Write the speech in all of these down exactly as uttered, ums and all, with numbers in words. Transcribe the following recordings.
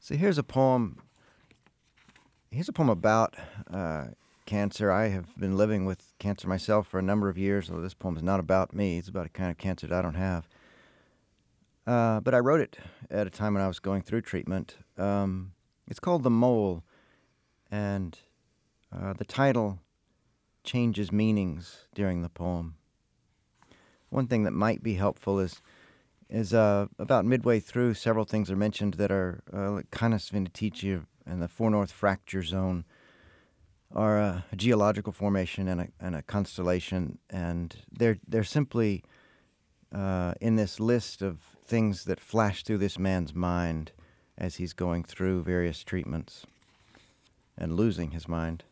So here's a poem. Here's a poem about uh, cancer. I have been living with cancer myself for a number of years, so this poem is not about me. It's about a kind of cancer that I don't have. Uh, but I wrote it at a time when I was going through treatment. Um, it's called The Mole, and uh, the title changes meanings during the poem. One thing that might be helpful is is uh, about midway through, several things are mentioned that are uh, like Canes Venatici and the Four North Fracture Zone are a, a geological formation and a, and a constellation, and they're they're simply uh, in this list of things that flash through this man's mind as he's going through various treatments and losing his mind.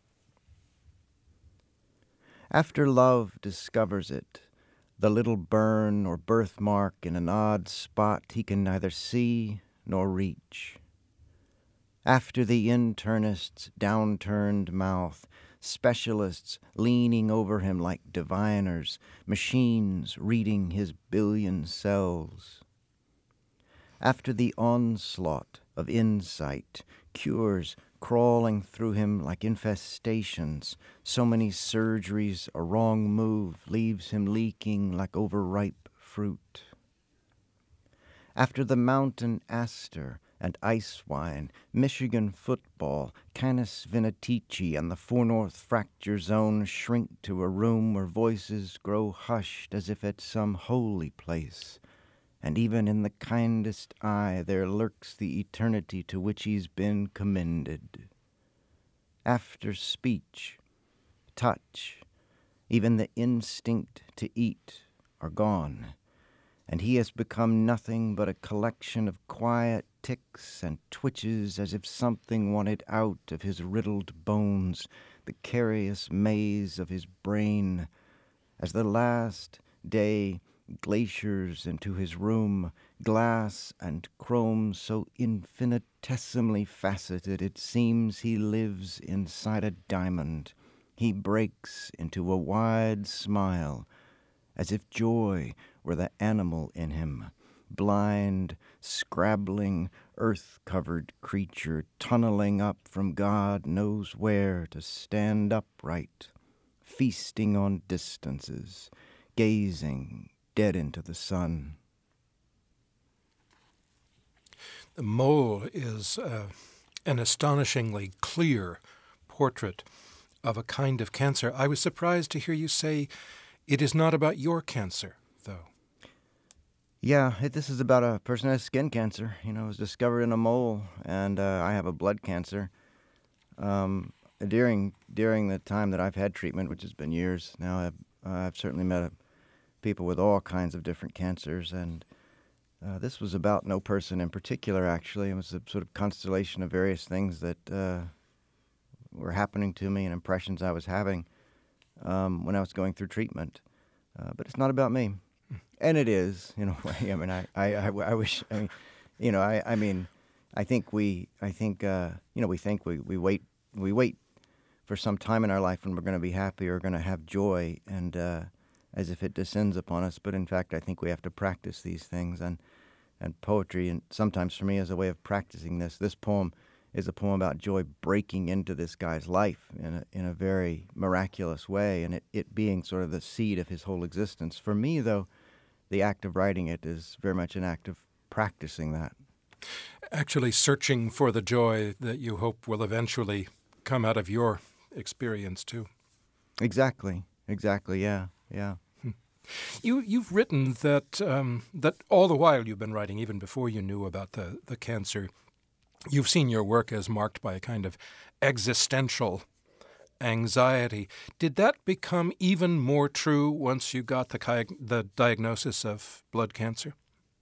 After love discovers it, the little burn or birthmark in an odd spot he can neither see nor reach. After the internist's downturned mouth, specialists leaning over him like diviners, machines reading his billion cells. After the onslaught of insight, cures crawling through him like infestations, so many surgeries, a wrong move leaves him leaking like overripe fruit. After the mountain aster and ice wine, Michigan football, Canes Venatici, and the Four North Fracture Zone shrink to a room where voices grow hushed as if at some holy place, and even in the kindest eye there lurks the eternity to which he's been commended. After speech, touch, even the instinct to eat are gone, and he has become nothing but a collection of quiet ticks and twitches as if something wanted out of his riddled bones, the carious maze of his brain, as the last day glaciers into his room, glass and chrome so infinitesimally faceted it seems he lives inside a diamond. He breaks into a wide smile, as if joy were the animal in him, blind, scrabbling, earth-covered creature tunneling up from God knows where to stand upright, feasting on distances, gazing dead into the sun. The Mole is uh, an astonishingly clear portrait of a kind of cancer. I was surprised to hear you say it is not about your cancer, though. Yeah, it, this is about a person who has skin cancer. You know, it was discovered in a mole, and uh, I have a blood cancer. Um, during during the time that I've had treatment, which has been years now, I've, uh, I've certainly met a, people with all kinds of different cancers, and uh, this was about no person in particular, actually. It was a sort of constellation of various things that uh, were happening to me and impressions I was having um, when I was going through treatment. Uh, but it's not about me. And it is, in a way. I mean, I, I, I, I wish, I mean, you know, I, I mean, I think we, I think, uh, you know, we think we, we wait, we wait for some time in our life when we're going to be happy or going to have joy, and uh, as if it descends upon us. But in fact, I think we have to practice these things, and and poetry, and sometimes for me, is a way of practicing this. This poem is a poem about joy breaking into this guy's life in a, in a very miraculous way, and it, it being sort of the seed of his whole existence. For me, though, the act of writing it is very much an act of practicing that. Actually searching for the joy that you hope will eventually come out of your experience, too. Exactly. Exactly, yeah, yeah. You, you've written that um, that all the while you've been writing, even before you knew about the, the cancer, you've seen your work as marked by a kind of existential anxiety. Did that become even more true once you got the, the diagnosis of blood cancer?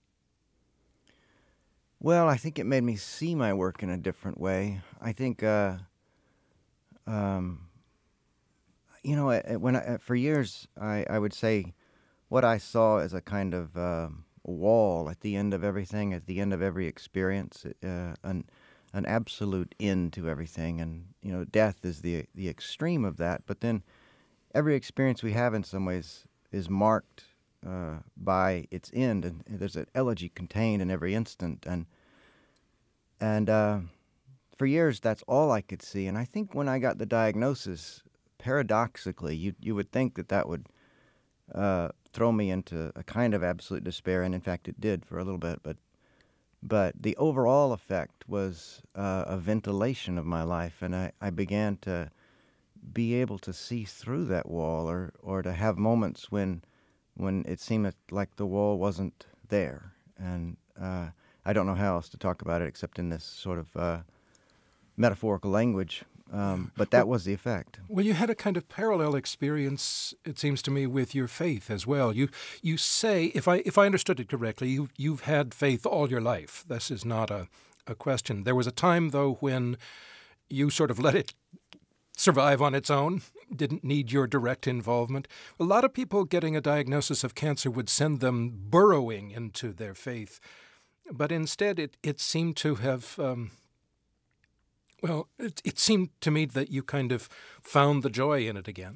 Well, I think it made me see my work in a different way. I think, uh, um, you know, when I, for years I, I would say what I saw as a kind of uh, wall at the end of everything, at the end of every experience, uh, an an absolute end to everything, and you know, death is the the extreme of that. But then, every experience we have, in some ways, is marked uh, by its end, and there's an elegy contained in every instant. And and uh, for years, that's all I could see. And I think when I got the diagnosis, paradoxically, you you would think that that would uh, throw me into a kind of absolute despair, and in fact, it did for a little bit. But but the overall effect was uh, a ventilation of my life, and I, I began to be able to see through that wall, or or to have moments when when it seemed like the wall wasn't there. And uh, I don't know how else to talk about it except in this sort of uh, metaphorical language. Um, but that was the effect. Well, you had a kind of parallel experience, it seems to me, with your faith as well. You you say, if I if I understood it correctly, you you've had faith all your life. This is not a, a question. There was a time, though, when you sort of let it survive on its own, didn't need your direct involvement. A lot of people getting a diagnosis of cancer would send them burrowing into their faith, but instead it, it seemed to have, um, well, it, it seemed to me that you kind of found the joy in it again.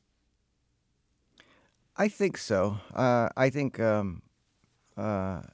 I think so. Uh, I think um, uh,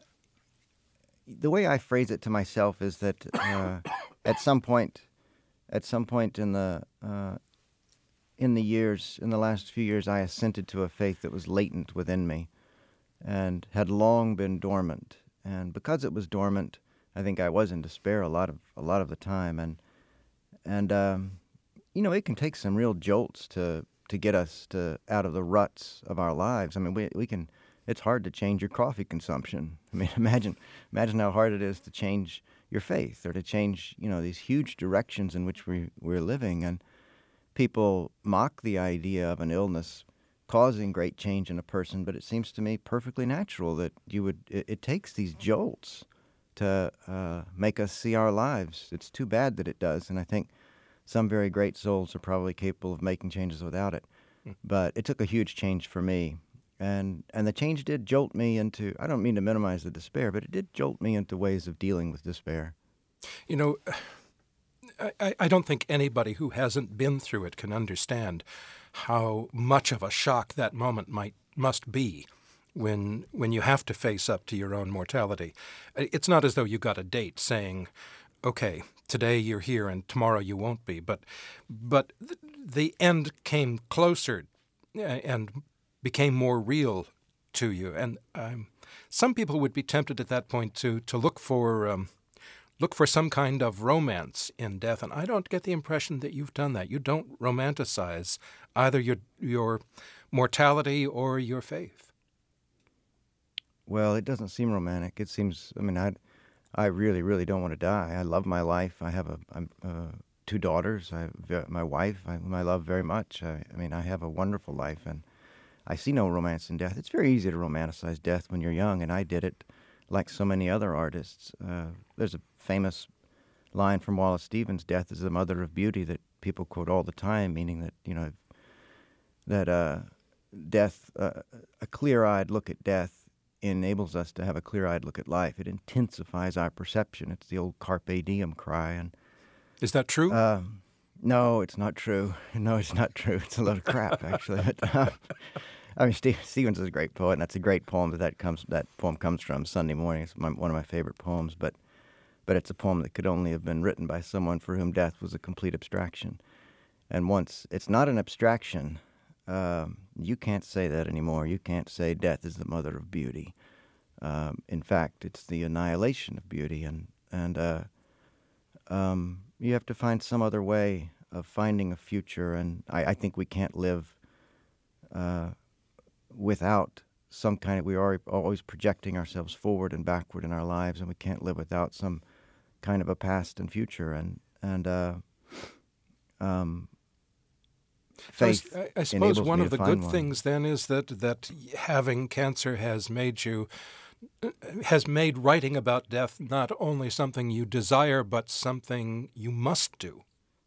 the way I phrase it to myself is that uh, at some point, At some point in the uh, in the years, in the last few years, I assented to a faith that was latent within me and had long been dormant. And because it was dormant, I think I was in despair a lot of a lot of the time. And and um, you know, it can take some real jolts to to get us to out of the ruts of our lives. I mean, we we can. It's hard to change your coffee consumption. I mean, imagine imagine how hard it is to change your faith, or to change, you know, these huge directions in which we, we're living. And people mock the idea of an illness causing great change in a person, but it seems to me perfectly natural that you would, it, it takes these jolts to uh, make us see our lives. It's too bad that it does, and I think some very great souls are probably capable of making changes without it. Mm. But it took a huge change for me. And and the change did jolt me into, I don't mean to minimize the despair, but it did jolt me into ways of dealing with despair. You know, I, I don't think anybody who hasn't been through it can understand how much of a shock that moment might must be when when you have to face up to your own mortality. It's not as though you got a date saying, okay, today you're here and tomorrow you won't be, but but the end came closer and became more real to you. And um, some people would be tempted at that point to to look for um, look for some kind of romance in death, and I don't get the impression that you've done that. You don't romanticize either your your mortality or your faith. Well, it doesn't seem romantic. It seems, I mean, I I really, really don't want to die. I love my life. I have a I'm, uh, two daughters. I have my wife, I, whom I love very much. I, I mean, I have a wonderful life, and I see no romance in death. It's very easy to romanticize death when you're young, and I did it like so many other artists. Uh, there's a famous line from Wallace Stevens, "Death is the mother of beauty," that people quote all the time, meaning that, you know, that uh, death, uh, a clear-eyed look at death enables us to have a clear-eyed look at life. It intensifies our perception. It's the old carpe diem cry. And is that true? Uh, no, it's not true. No, it's not true. It's a load of crap, actually. But, uh, I mean, Steve, Stevens is a great poet, and that's a great poem that that comes that poem comes from. Sunday Morning. It's my, one of my favorite poems, but but it's a poem that could only have been written by someone for whom death was a complete abstraction. And once it's not an abstraction, um, you can't say that anymore. You can't say death is the mother of beauty. Um, in fact, it's the annihilation of beauty, and and uh, um, you have to find some other way of finding a future. And I, I think we can't live Uh, without some kind of, we are always projecting ourselves forward and backward in our lives, and we can't live without some kind of a past and future. And and uh, um, faith. I, I suppose one of the good one. things then is that that having cancer has made you has made writing about death not only something you desire, but something you must do.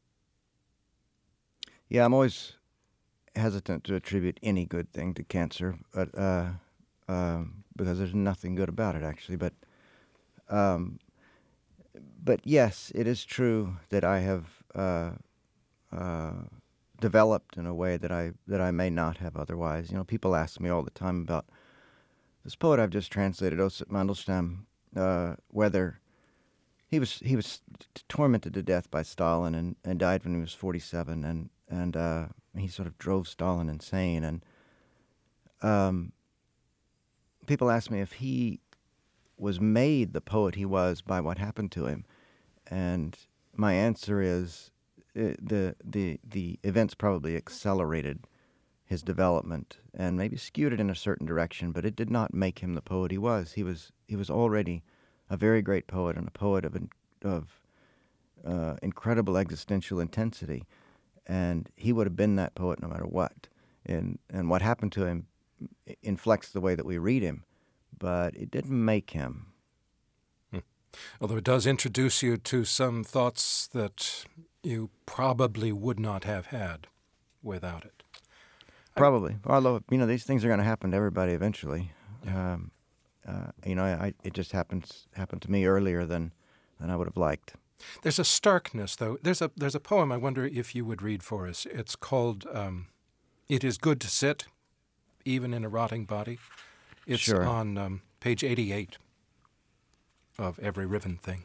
Yeah, I'm always hesitant to attribute any good thing to cancer, but uh, um, because there's nothing good about it, actually. But um, but yes, it is true that I have uh, uh, developed in a way that I that I may not have otherwise. You know, people ask me all the time about this poet I've just translated, Osip Mandelstam, uh, whether he was he was t- tormented to death by Stalin and, and died when he was forty-seven, and and uh, he sort of drove Stalin insane. And um, people ask me if he was made the poet he was by what happened to him, and my answer is uh, the the the events probably accelerated his development and maybe skewed it in a certain direction, but it did not make him the poet he was. He was he was already a very great poet and a poet of of uh, incredible existential intensity, and he would have been that poet no matter what. And and what happened to him inflects the way that we read him, but it didn't make him. Hmm. Although it does introduce you to some thoughts that you probably would not have had without it. Probably. Although, you know, these things are going to happen to everybody eventually. Yeah. Um, uh, you know, I, it just happens happened to me earlier than, than I would have liked. There's a starkness, though. There's a there's a poem I wonder if you would read for us. It's called um, "It Is Good to Sit, Even in a Rotting Body." It's Sure. on um, page eighty-eight of Every Riven Thing.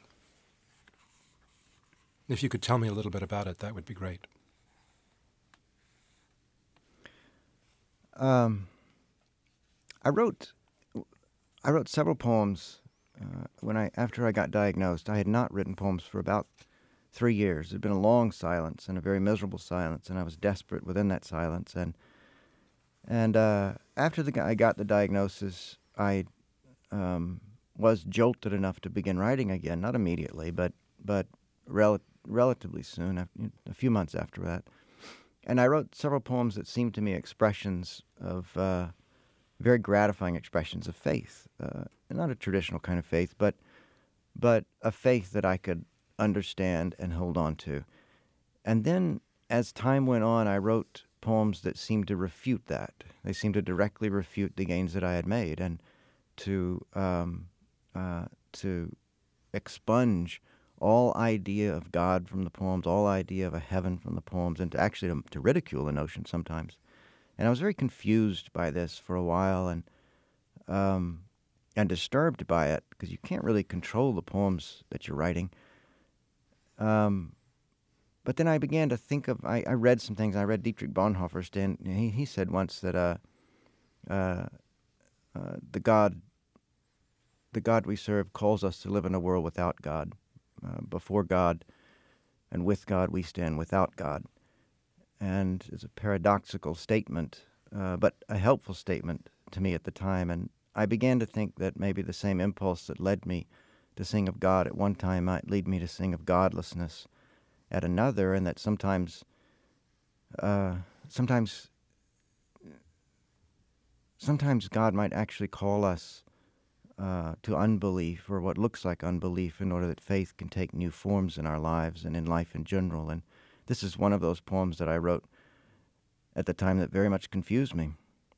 If you could tell me a little bit about it, that would be great. Um, I wrote, I wrote several poems uh, when I after I got diagnosed. I had not written poems for about three years. It had been a long silence and a very miserable silence, and I was desperate within that silence. And and uh, after the I got the diagnosis, I um, was jolted enough to begin writing again. Not immediately, but but rel- relatively soon, after, a few months after that. And I wrote several poems that seemed to me expressions of uh, very gratifying expressions of faith, uh, not a traditional kind of faith, but but a faith that I could understand and hold on to. And then, as time went on, I wrote poems that seemed to refute that. They seemed to directly refute the gains that I had made, and to um, uh, to expunge all idea of God from the poems, all idea of a heaven from the poems, and to actually to, to ridicule the notion sometimes. And I was very confused by this for a while, and um, and disturbed by it, because you can't really control the poems that you're writing. Um, but then I began to think of, I, I read some things. I read Dietrich Bonhoeffer, stand, he, he said once that uh, uh, uh, the God, the God we serve calls us to live in a world without God. Uh, before God and with God, we stand without God. And it's a paradoxical statement, uh, but a helpful statement to me at the time. And I began to think that maybe the same impulse that led me to sing of God at one time might lead me to sing of godlessness at another, and that sometimes, uh, sometimes, sometimes God might actually call us Uh, to unbelief, or what looks like unbelief, in order that faith can take new forms in our lives and in life in general. And this is one of those poems that I wrote at the time that very much confused me.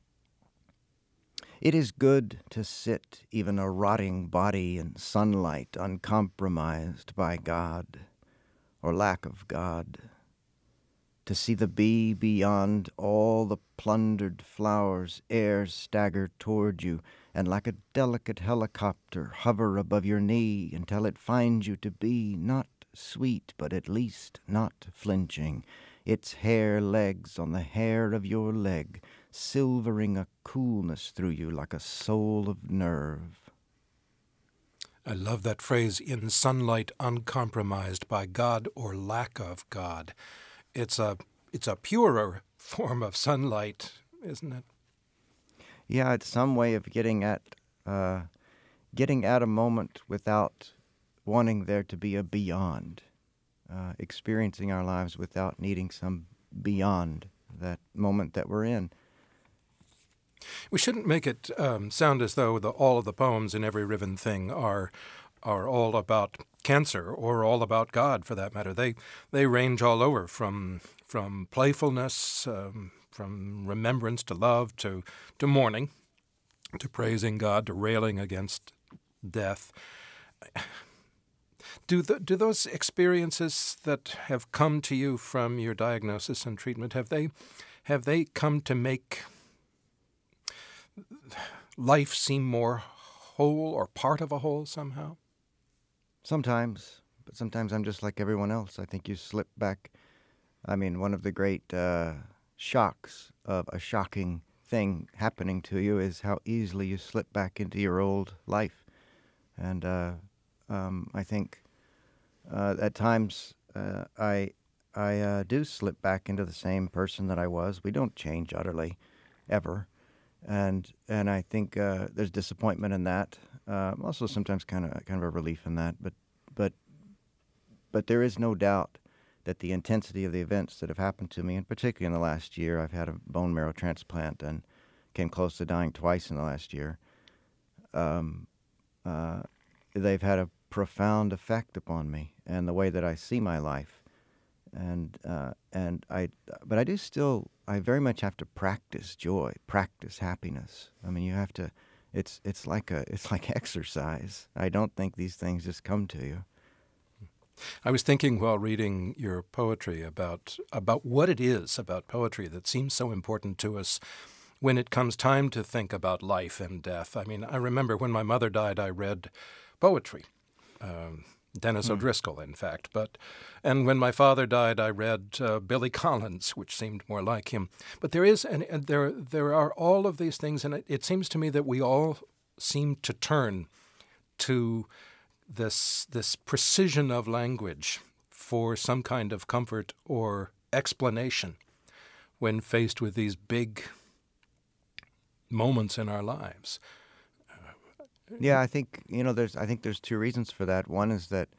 It is good to sit, even a rotting body, in sunlight, uncompromised by God, or lack of God. To see the bee beyond all the plundered flowers ere stagger toward you, and like a delicate helicopter hover above your knee until it finds you to be not sweet, but at least not flinching, its hair legs on the hair of your leg, silvering a coolness through you like a soul of nerve. I love that phrase, in sunlight uncompromised by God or lack of God. It's a it's a purer form of sunlight, isn't it? Yeah, it's some way of getting at uh, getting at a moment without wanting there to be a beyond, uh, experiencing our lives without needing some beyond that moment that we're in. We shouldn't make it um, sound as though the, all of the poems in Every Riven Thing are are all about cancer or all about God, for that matter. They they range all over, from from playfulness, um, from remembrance to love, to to mourning, to praising God, to railing against death. Do the, do those experiences that have come to you from your diagnosis and treatment, have they have they come to make life seem more whole or part of a whole somehow? Sometimes, but sometimes I'm just like everyone else. I think you slip back. I mean, one of the great uh, shocks of a shocking thing happening to you is how easily you slip back into your old life. And uh, um, I think uh, at times uh, I I uh, do slip back into the same person that I was. We don't change utterly, ever. And and I think uh, there's disappointment in that. Uh, also, sometimes kind of kind of a relief in that. But but but there is no doubt that the intensity of the events that have happened to me, and particularly in the last year, I've had a bone marrow transplant and came close to dying twice in the last year. Um, uh, they've had a profound effect upon me and the way that I see my life. And uh, and I, but I do still. I very much have to practice joy, practice happiness. I mean, you have to. It's it's like a it's like exercise. I don't think these things just come to you. I was thinking while reading your poetry about about what it is about poetry that seems so important to us when it comes time to think about life and death. I mean, I remember when my mother died, I read poetry. Um, Dennis mm. O'Driscoll, in fact. But and when my father died, I read uh, Billy Collins, which seemed more like him. But there is, and, and there there are all of these things, and it, it seems to me that we all seem to turn to this this precision of language for some kind of comfort or explanation when faced with these big moments in our lives. Yeah, I think, you know, there's I think there's two reasons for that. One is that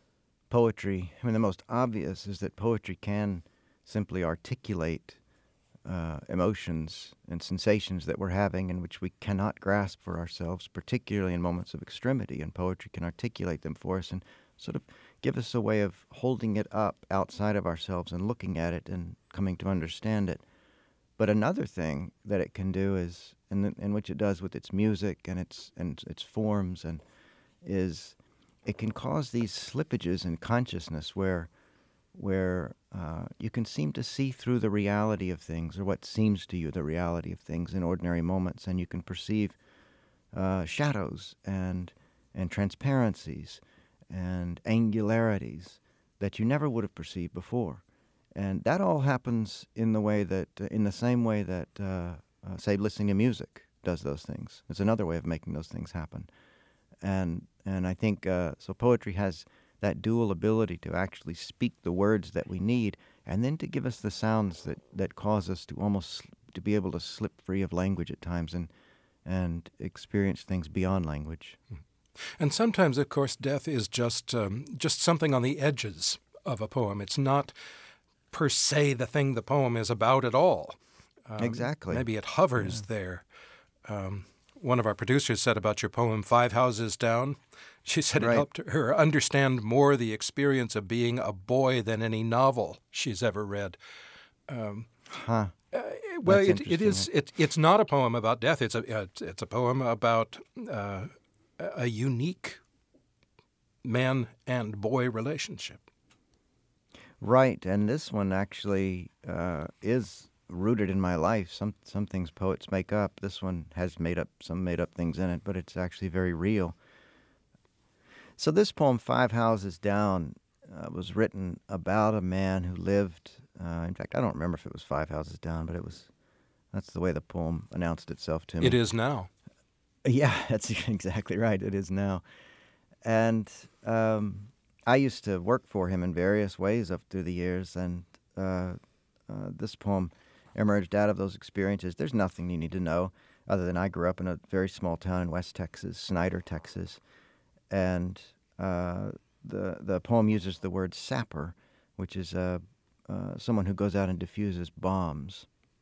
poetry, I mean, the most obvious is that poetry can simply articulate uh, emotions and sensations that we're having and which we cannot grasp for ourselves, particularly in moments of extremity, and poetry can articulate them for us and sort of give us a way of holding it up outside of ourselves and looking at it and coming to understand it. But another thing that it can do is, in, in which it does with its music and its and its forms, and is it can cause these slippages in consciousness where where uh, you can seem to see through the reality of things, or what seems to you the reality of things in ordinary moments, and you can perceive uh, shadows and and transparencies and angularities that you never would have perceived before. And that all happens in the way that, uh, in the same way that, uh, uh, say, listening to music does those things. It's another way of making those things happen. And and I think, uh, so poetry has that dual ability to actually speak the words that we need, and then to give us the sounds that, that cause us to almost, to be able to slip free of language at times and and experience things beyond language. And sometimes, of course, death is just um, just something on the edges of a poem. It's not per se the thing the poem is about at all. Um, exactly. Maybe it hovers yeah. there. Um, one of our producers said about your poem, Five Houses Down, she said right. it helped her understand more the experience of being a boy than any novel she's ever read. Um, huh. Uh, well, it, it is. It, it's not a poem about death. It's a. It's a poem about uh, a unique man and boy relationship. Right, and this one actually uh, is rooted in my life. Some some things poets make up. This one has made up some made up things in it, but it's actually very real. So this poem, Five Houses Down, uh, was written about a man who lived. Uh, in fact, I don't remember if it was Five Houses Down, but it was. That's the way the poem announced itself to me. It is now. Yeah, that's exactly right. It is now, and. Um, I used to work for him in various ways up through the years, and uh, uh, this poem emerged out of those experiences. There's nothing you need to know other than I grew up in a very small town in West Texas, Snyder, Texas, and uh, the the poem uses the word sapper, which is uh, uh, someone who goes out and diffuses bombs.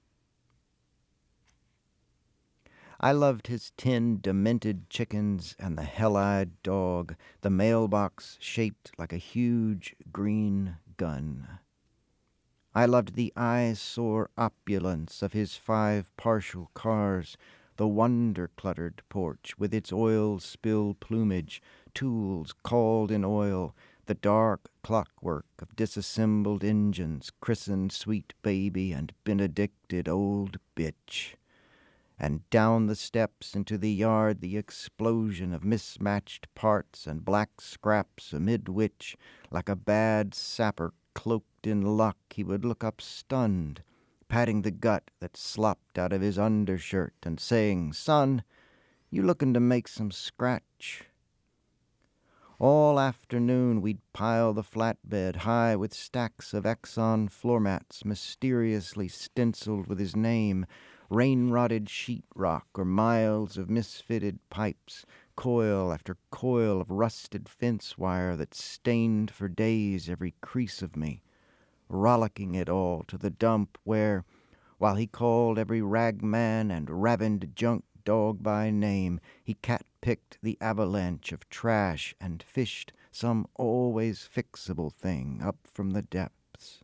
I loved his tin demented chickens and the hell-eyed dog, the mailbox shaped like a huge green gun. I loved the eyesore opulence of his five partial cars, the wonder-cluttered porch with its oil-spilled plumage, tools called in oil, the dark clockwork of disassembled engines, christened sweet baby and benedicted old bitch. and down the steps into the yard the explosion of mismatched parts and black scraps amid which, like a bad sapper cloaked in luck, he would look up stunned, patting the gut that slopped out of his undershirt and saying, "Son, you looking to make some scratch?" All afternoon we'd pile the flatbed high with stacks of Exxon floor mats mysteriously stenciled with his name, rain-rotted sheetrock or miles of misfitted pipes, coil after coil of rusted fence wire that stained for days every crease of me, rollicking it all to the dump where, while he called every ragman and ravined junk dog by name, he cat-picked the avalanche of trash and fished some always fixable thing up from the depths.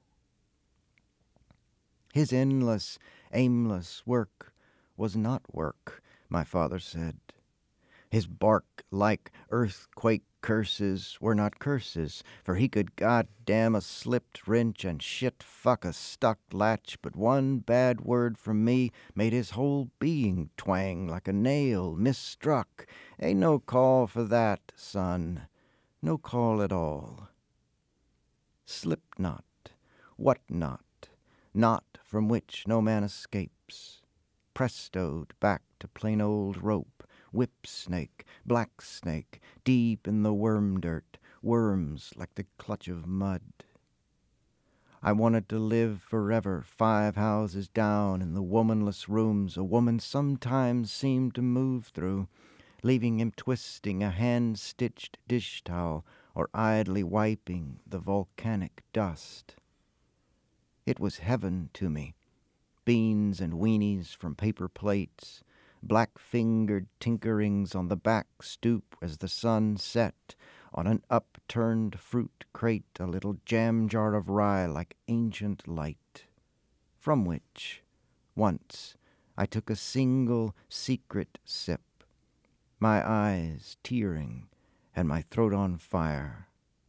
His endless, aimless work was not work, my father said. His bark-like earthquake curses were not curses, for he could goddamn a slipped wrench and shit-fuck a stuck latch, but one bad word from me made his whole being twang like a nail misstruck. Ain't no call for that, son. No call at all. Slip not, what not, not from which no man escapes, prestoed back to plain old rope, whip snake, black snake, deep in the worm dirt, worms like the clutch of mud. I wanted to live forever, five houses down in the womanless rooms a woman sometimes seemed to move through, leaving him twisting a hand-stitched dish towel or idly wiping the volcanic dust. It was heaven to me, beans and weenies from paper plates, black-fingered tinkerings on the back stoop as the sun set, on an upturned fruit crate a little jam jar of rye like ancient light, from which, once, I took a single secret sip, my eyes tearing and my throat on fire.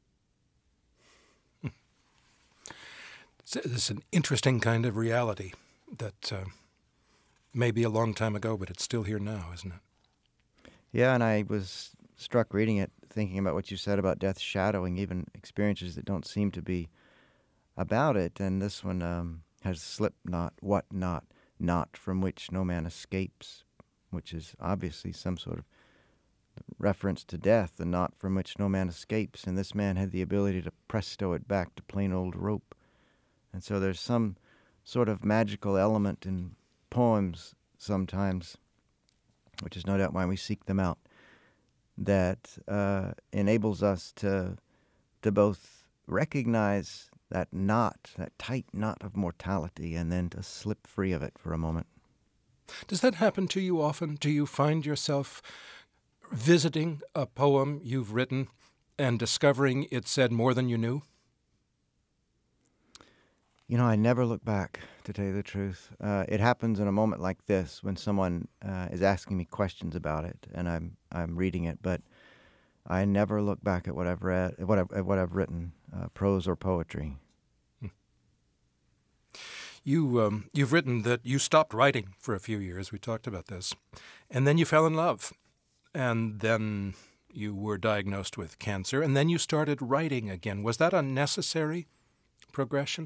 It's an interesting kind of reality that... Uh... Maybe a long time ago, but it's still here now, isn't it? Yeah, and I was struck reading it, thinking about what you said about death shadowing even experiences that don't seem to be about it. And this one um, has slip not, what not, not from which no man escapes, which is obviously some sort of reference to death, the not from which no man escapes. And this man had the ability to presto it back to plain old rope. And so there's some sort of magical element in poems sometimes, which is no doubt why we seek them out, that uh, enables us to to both recognize that knot, that tight knot of mortality, and then to slip free of it for a moment. Does that happen to you often? Do you find yourself visiting a poem you've written and discovering it said more than you knew? You know, I never look back, to tell you the truth. Uh, it happens in a moment like this when someone uh, is asking me questions about it, and I'm I'm reading it. But I never look back at what I've read, what I've, at what I've written, uh, prose or poetry. Hmm. You um, you've written that you stopped writing for a few years. We talked about this, and then you fell in love, and then you were diagnosed with cancer, and then you started writing again. Was that a necessary progression?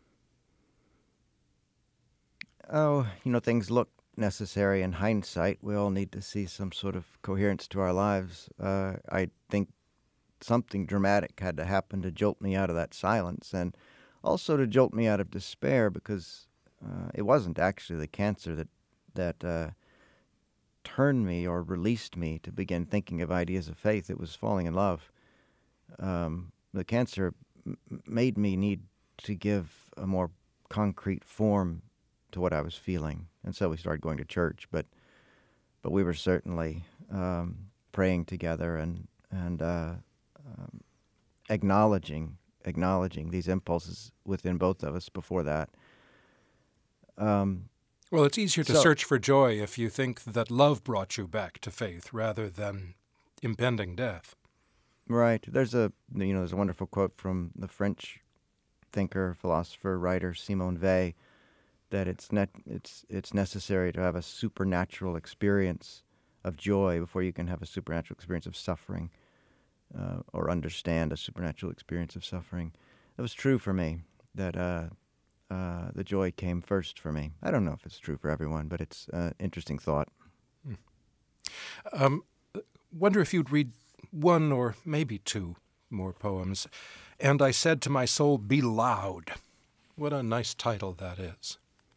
Oh, you know, things look necessary in hindsight. We all need to see some sort of coherence to our lives. Uh, I think something dramatic had to happen to jolt me out of that silence, and also to jolt me out of despair, because uh, it wasn't actually the cancer that that uh, turned me or released me to begin thinking of ideas of faith. It was falling in love. Um, the cancer m- made me need to give a more concrete form to what I was feeling, and so we started going to church. But but we were certainly um, praying together and and uh, um, acknowledging acknowledging these impulses within both of us before that. Um, well, it's easier to so, search for joy if you think that love brought you back to faith rather than impending death. Right. There's a you know there's a wonderful quote from the French thinker, philosopher, writer Simone Weil, that it's net, it's it's necessary to have a supernatural experience of joy before you can have a supernatural experience of suffering, uh, or understand a supernatural experience of suffering. It was true for me that uh, uh, the joy came first for me. I don't know if it's true for everyone, but it's an interesting thought. Hmm. Um, wonder if you'd read one or maybe two more poems. And I said to my soul, "Be loud." What a nice title that is.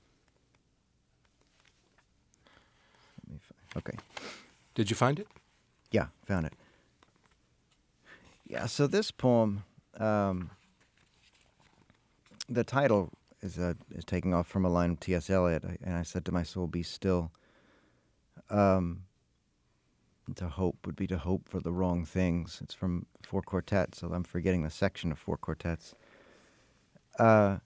Let me find, okay. Did you find it? Yeah, found it. Yeah, so this poem, um, the title is uh, is taking off from a line of T S Eliot, I, and I said to my soul, "Be still." Um, to hope would be to hope for the wrong things. It's from Four Quartets, so I'm forgetting the section of Four Quartets. Uh,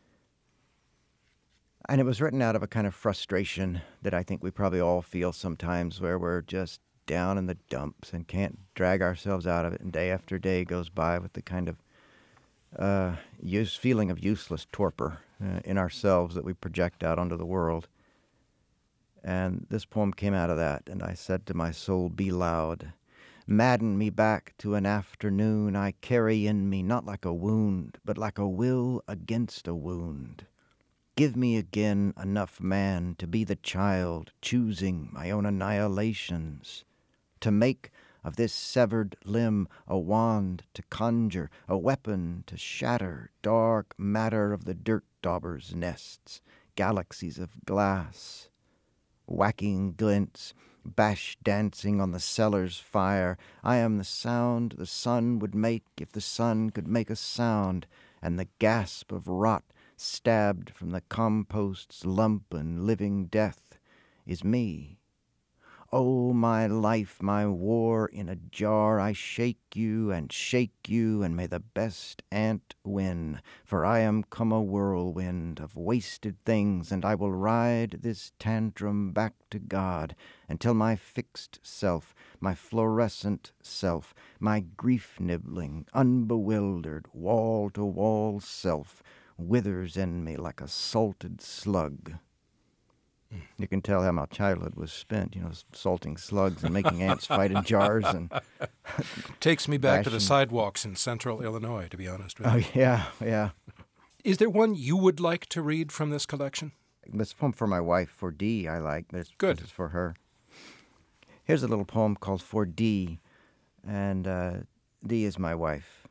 and it was written out of a kind of frustration that I think we probably all feel sometimes, where we're just down in the dumps and can't drag ourselves out of it, and day after day goes by with the kind of uh, use, feeling of useless torpor uh, in ourselves that we project out onto the world. And this poem came out of that, and I said to my soul, "Be loud. Madden me back to an afternoon I carry in me, not like a wound, but like a will against a wound. Give me again enough man to be the child, choosing my own annihilations, to make of this severed limb a wand to conjure, a weapon to shatter dark matter of the dirt daubers' nests, galaxies of glass. Whacking glints, bash dancing on the cellar's fire. I am the sound the sun would make if the sun could make a sound, and the gasp of rot stabbed from the compost's lump and living death is me. Oh, my life, my war in a jar, I shake you and shake you, and may the best ant win, for I am come a whirlwind of wasted things, and I will ride this tantrum back to God until my fixed self, my fluorescent self, my grief-nibbling, unbewildered, wall-to-wall self withers in me like a salted slug. You can tell how my childhood was spent, you know, salting slugs and making ants fight in jars. And takes me back bashing. to the sidewalks in central Illinois, to be honest with you. Oh, yeah, yeah. Is there one you would like to read from this collection? This poem for my wife, for D, I like. But it's, Good. This is for her. Here's a little poem called For D, and uh, D is my wife.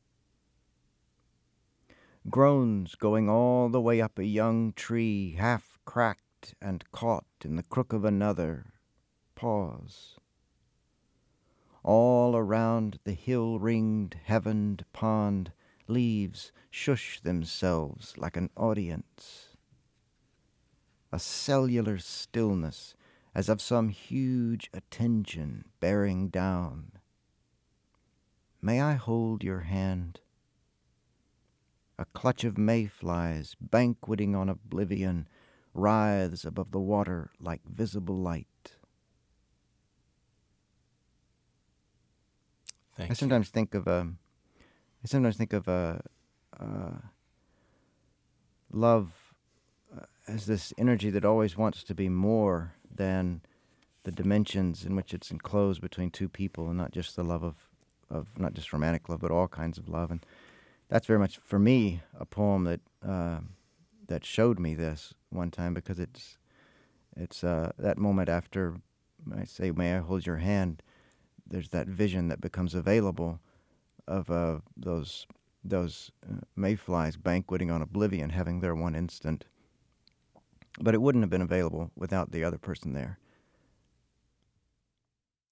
Groans going all the way up a young tree, half cracked and caught in the crook of another. Pause. All around the hill-ringed, heavened pond, leaves shush themselves like an audience. A cellular stillness, as of some huge attention bearing down. May I hold your hand? A clutch of mayflies banqueting on oblivion writhes above the water like visible light. Thank I sometimes you. think of a, I sometimes think of a, uh, love uh, as this energy that always wants to be more than the dimensions in which it's enclosed between two people, and not just the love of, of not just romantic love, but all kinds of love. And that's very much, for me, a poem that uh, that showed me this one time, because it's it's uh, that moment after I say, "May I hold your hand," there's that vision that becomes available of uh, those those uh, mayflies banqueting on oblivion, having their one instant. But it wouldn't have been available without the other person there.